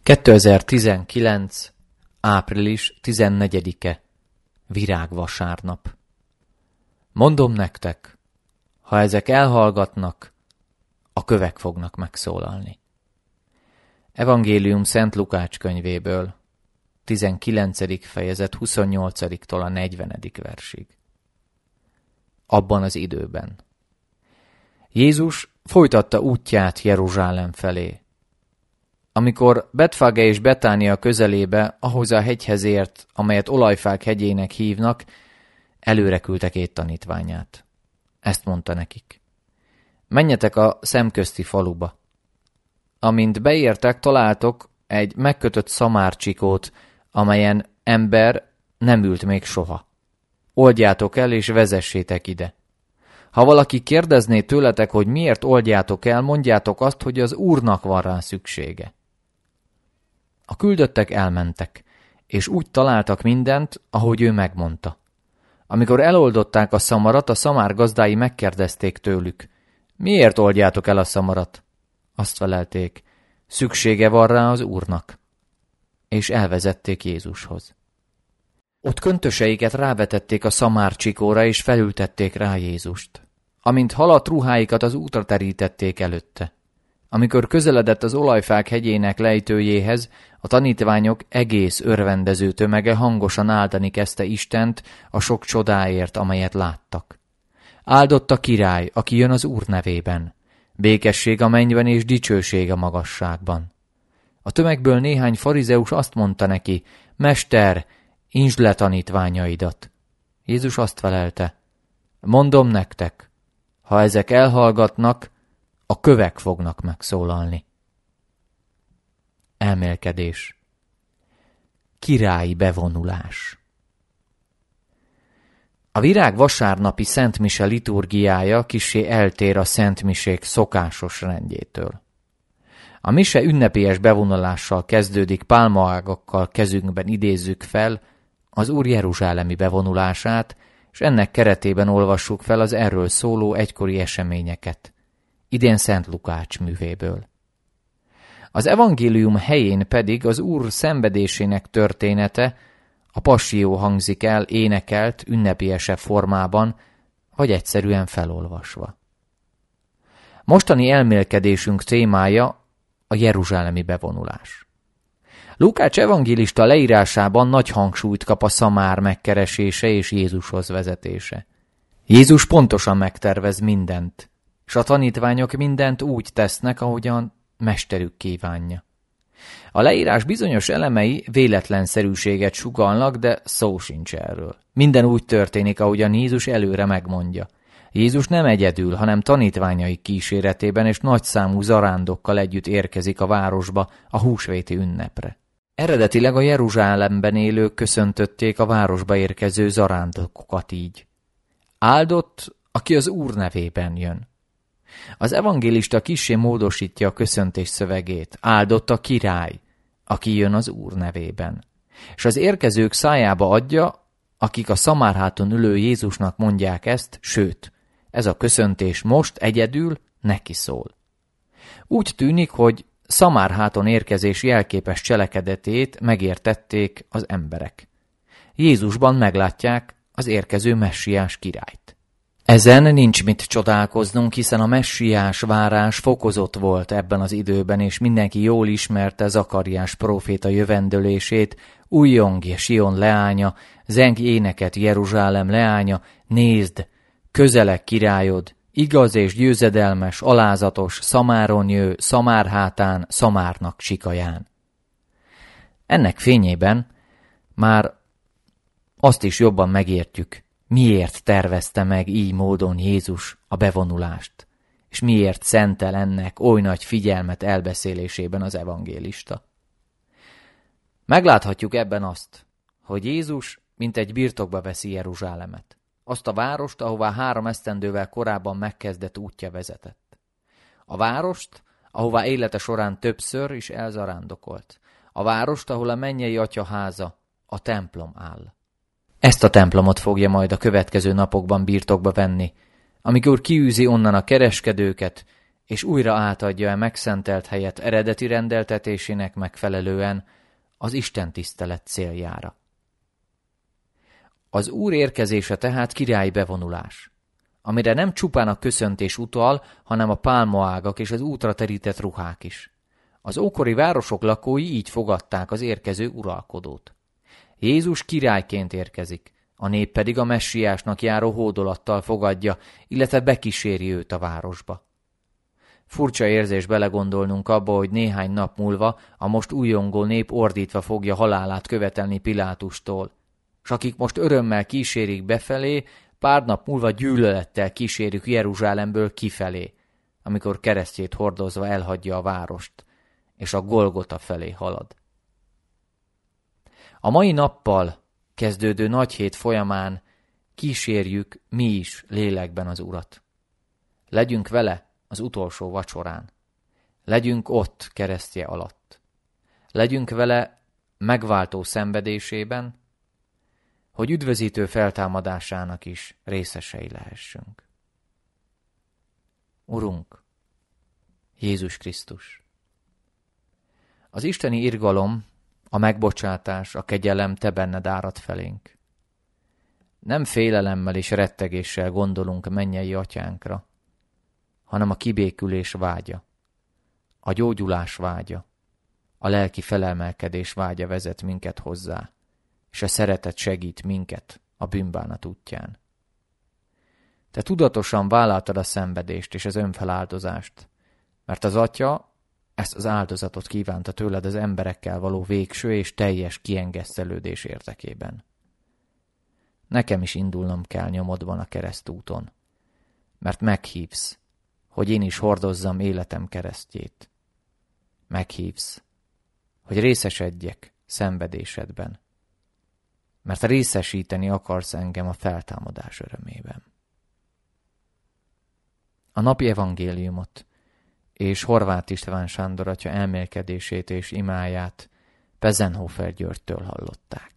2019. április 14-e. Virágvasárnap. Mondom nektek, ha ezek elhallgatnak, a kövek fognak megszólalni. Evangélium Szent Lukács könyvéből, 19. fejezet 28-tól a 40. versig. Abban az időben. Jézus folytatta útját Jeruzsálem felé. Amikor Betfage és Betánia közelébe, ahhoz a hegyhez ért, amelyet Olajfák hegyének hívnak, előre küldte 2 tanítványát. Ezt mondta nekik: menjetek a szemközti faluba. Amint beértek, találtok egy megkötött szamárcsikót, amelyen ember nem ült még soha. Oldjátok el, és vezessétek ide. Ha valaki kérdezné tőletek, hogy miért oldjátok el, mondjátok azt, hogy az Úrnak van rá szüksége. A küldöttek elmentek, és úgy találtak mindent, ahogy ő megmondta. Amikor eloldották a szamarat, a szamár gazdái megkérdezték tőlük: miért oldjátok el a szamarat? Azt felelték: szüksége van rá az Úrnak. És elvezették Jézushoz. Ott köntöseiket rávetették a szamárcsikóra, és felültették rá Jézust. Amint haladt, ruháikat az útra terítették előtte. Amikor közeledett az Olajfák hegyének lejtőjéhez, a tanítványok egész örvendező tömege hangosan áldani kezdte Istent a sok csodáért, amelyet láttak. Áldott a király, aki jön az Úr nevében. Békesség a mennyben és dicsőség a magasságban. A tömegből néhány farizeus azt mondta neki: Mester, intsd le tanítványaidat. Jézus azt felelte: mondom nektek, ha ezek elhallgatnak, a kövek fognak megszólalni. Elmélkedés. Királyi bevonulás. A virágvasárnapi szentmise liturgiája kissé eltér a szentmisék szokásos rendjétől. A mise ünnepélyes bevonulással kezdődik, pálmaágakkal kezünkben idézzük fel az Úr jeruzsálemi bevonulását, és ennek keretében olvassuk fel az erről szóló egykori eseményeket. Idén Szent Lukács művéből. Az evangélium helyén pedig az Úr szenvedésének története, a passió hangzik el énekelt, ünnepélyesebb formában, vagy egyszerűen felolvasva. Mostani elmélkedésünk témája a jeruzsálemi bevonulás. Lukács evangélista leírásában nagy hangsúlyt kap a szamár megkeresése és Jézushoz vezetése. Jézus pontosan megtervez mindent, és a tanítványok mindent úgy tesznek, ahogyan mesterük kívánja. A leírás bizonyos elemei véletlenszerűséget sugallnak, de szó sincs erről. Minden úgy történik, ahogyan Jézus előre megmondja. Jézus nem egyedül, hanem tanítványai kíséretében és nagyszámú zarándokkal együtt érkezik a városba a húsvéti ünnepre. Eredetileg a Jeruzsálemben élők köszöntötték a városba érkező zarándokokat így: áldott, aki az Úr nevében jön. Az evangélista kissé módosítja a köszöntés szövegét: áldott a király, aki jön az Úr nevében. És az érkezők szájába adja, akik a szamárháton ülő Jézusnak mondják ezt, sőt, ez a köszöntés most egyedül neki szól. Úgy tűnik, hogy szamárháton érkezés jelképes cselekedetét megértették az emberek. Jézusban meglátják az érkező messiás királyt. Ezen nincs mit csodálkoznunk, hiszen a messiás várás fokozott volt ebben az időben, és mindenki jól ismerte Zakariás próféta jövendőlését: újjongj, Sion leánya, zengj éneket, Jeruzsálem leánya, nézd, közeleg királyod, igaz és győzedelmes, alázatos, szamáron jő, szamárhátán, szamárnak csikaján. Ennek fényében már azt is jobban megértjük, miért tervezte meg így módon Jézus a bevonulást, és miért szentel ennek oly nagy figyelmet elbeszélésében az evangélista. Megláthatjuk ebben azt, hogy Jézus mint egy birtokba veszi Jeruzsálemet, azt a várost, ahová 3 esztendővel korábban megkezdett útja vezetett. A várost, ahová élete során többször is elzarándokolt. A várost, ahol a mennyei Atya háza, a templom áll. Ezt a templomot fogja majd a következő napokban birtokba venni, amikor kiűzi onnan a kereskedőket, és újra átadja a megszentelt helyet eredeti rendeltetésének megfelelően az Isten tisztelet céljára. Az Úr érkezése tehát királyi bevonulás, amire nem csupán a köszöntés utal, hanem a pálmaágak és az útra terített ruhák is. Az ókori városok lakói így fogadták az érkező uralkodót. Jézus királyként érkezik, a nép pedig a messiásnak járó hódolattal fogadja, illetve bekíséri őt a városba. Furcsa érzés belegondolnunk abba, hogy néhány nap múlva a most újongó nép ordítva fogja halálát követelni Pilátustól, s akik most örömmel kísérik befelé, pár nap múlva gyűlölettel kísérjük Jeruzsálemből kifelé, amikor keresztjét hordozva elhagyja a várost, és a Golgota felé halad. A mai nappal kezdődő nagyhét folyamán kísérjük mi is lélekben az Urat. Legyünk vele az utolsó vacsorán. Legyünk ott keresztje alatt. Legyünk vele megváltó szenvedésében, hogy üdvözítő feltámadásának is részesei lehessünk. Urunk, Jézus Krisztus! Az isteni irgalom, a megbocsátás, a kegyelem te benned árad felénk. Nem félelemmel és rettegéssel gondolunk mennyei atyánkra, hanem a kibékülés vágya, a gyógyulás vágya, a lelki felemelkedés vágya vezet minket hozzá, és a szeretet segít minket a bűnbánat útján. Te tudatosan vállaltad a szenvedést és az önfeláldozást, mert az Atya ezt az áldozatot kívánta tőled az emberekkel való végső és teljes kiengesztelődés érdekében. Nekem is indulnom kell nyomodban a keresztúton, mert meghívsz, hogy én is hordozzam életem keresztjét. Meghívsz, hogy részesedjek szenvedésedben, mert részesíteni akarsz engem a feltámadás örömében. A napi evangéliumot és Horváth István Sándor atya elmélkedését és imáját Pezenhofer Györgytől hallották.